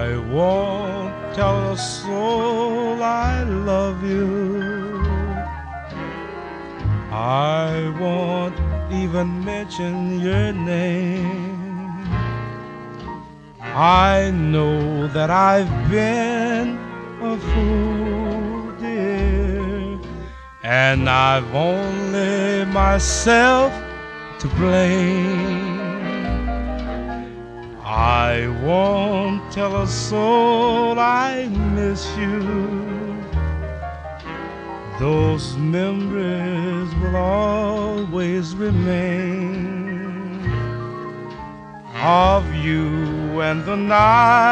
I won't tell a soul I love you. I won't even mention your name. I know that I've been a fool, dear, and I've only myself to blame. I won't tell a soul I miss you. Those memories will always remain of you and the night